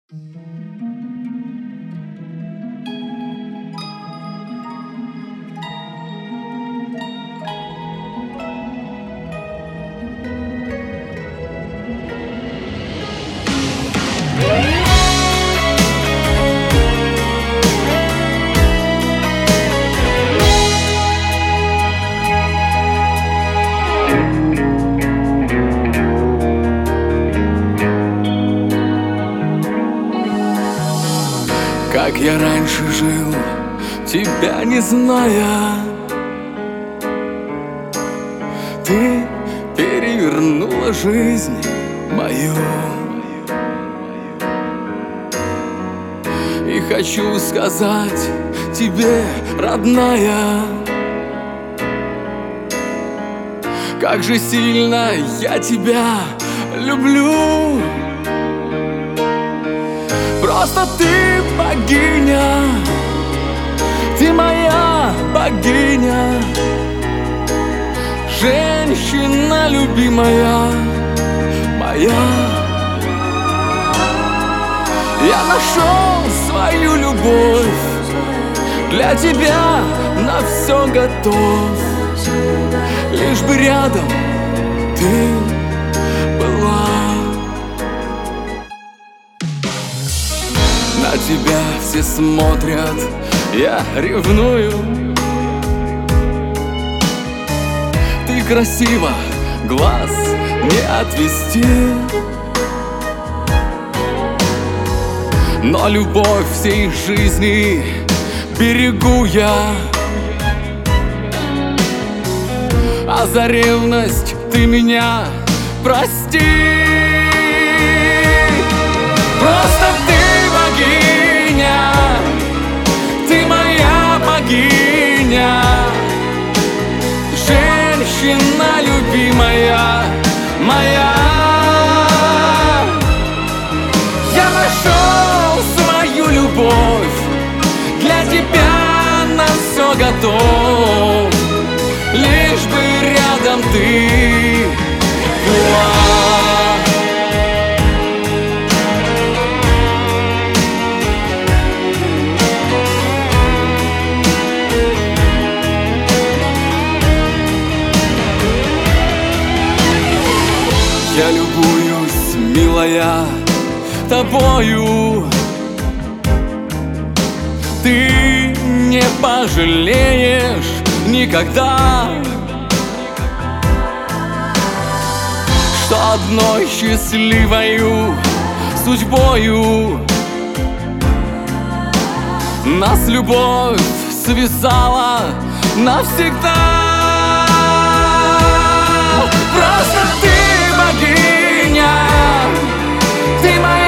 Как я раньше жил, тебя не зная. Ты перевернула жизнь мою. И хочу сказать тебе, родная, как же сильно я тебя люблю. Просто ты богиня, ты моя богиня, женщина любимая моя. Я нашел свою любовь, для тебя на все готов, лишь бы рядом ты была. На тебя все смотрят, я ревную. Ты красива, глаз не отвести. Но любовь всей жизни берегу я. А за ревность ты меня прости. Просто ты богиня, ты моя богиня, женщина любимая моя. Я нашел свою любовь, для тебя на все готов, лишь бы рядом ты была. Я любуюсь, милая, тобою. Ты не пожалеешь никогда, что одной счастливою судьбою нас любовь связала навсегда. Просто ты богиня, ты моя